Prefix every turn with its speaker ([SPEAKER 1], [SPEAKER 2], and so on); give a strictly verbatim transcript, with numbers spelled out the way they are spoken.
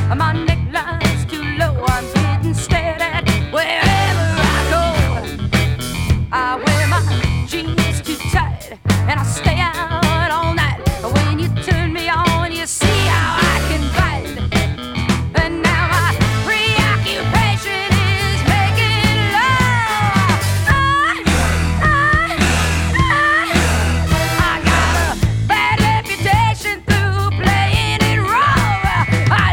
[SPEAKER 1] My neckline's too low, I'm getting stared at wherever I go. I wear my jeans